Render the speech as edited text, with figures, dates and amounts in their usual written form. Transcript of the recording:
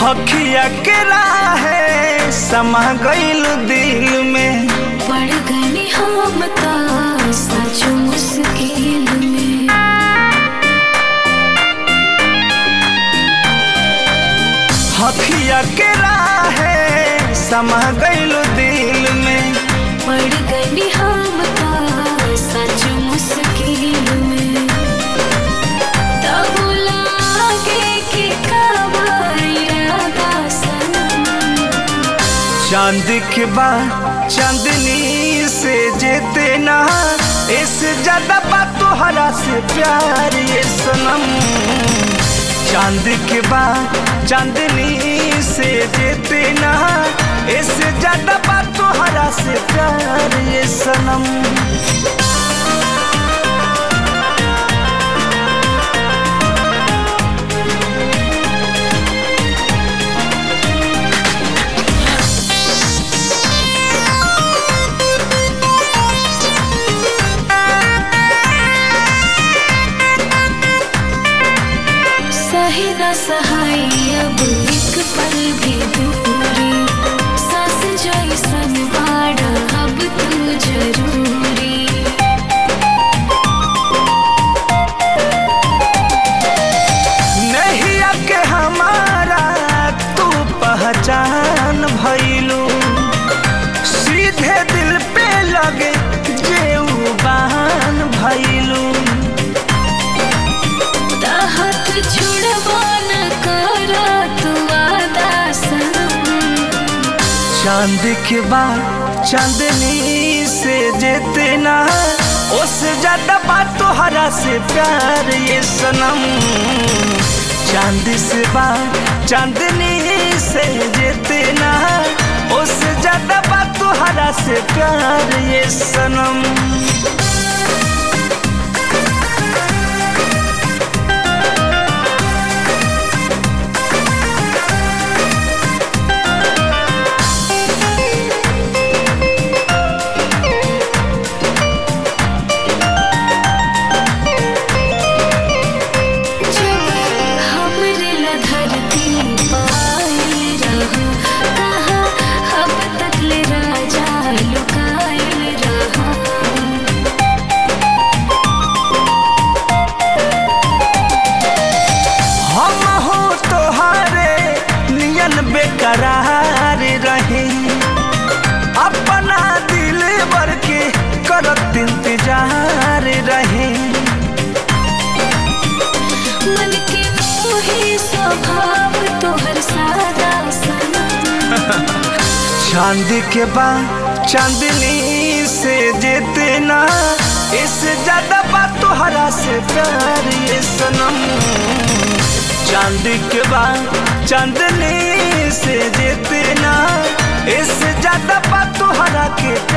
अखिया के राहे समा गइल दिल में, पड़ गई हम ता सच मुश्किल में। अखिया के राहे समा गइल दिल में, पड़ गई हम ता सच मुश्किल में। तब लागे कि कब इरादा सनम, चांद के बाद चांदनी से जेते ना, इससे ज्यादा बात तोहरा से प्यार ये सनम। चांद के बाद चांदनी से जेते ना, इससे ज्यादा बात तोहरा से प्यार ये सनम। सही न सहाय अब एक पल भी दूरी, सांस जैसन बाड़ा अब तू जरूरी। नहीं आके हमारा तू पहचान भइलू, सीधे दिल पे लगे जेऊ बहान भइलू। हाथ छुड़वा न करा तू वादा सनम, चांद के बाद चांदनी से जेते ना, उससे ज्यादा बात तोहरा से प्यार ये सनम। चांद से बात चांदनी से जेते ना, उससे ज्यादा बात तोहरा से प्यार ये सनम। बेकरार रहे अपना दिल भर के करत इंतजार रहे, मन के मोहे स्वभाव तोहर सादा सनम। चांद के बाद चांदनी से जेते ना, इससे ज्यादा बात तोहरा से प्यार ये सनम। चांद के बाद चांदनी से जेते ना, इससे ज्यादा बात तोहरा के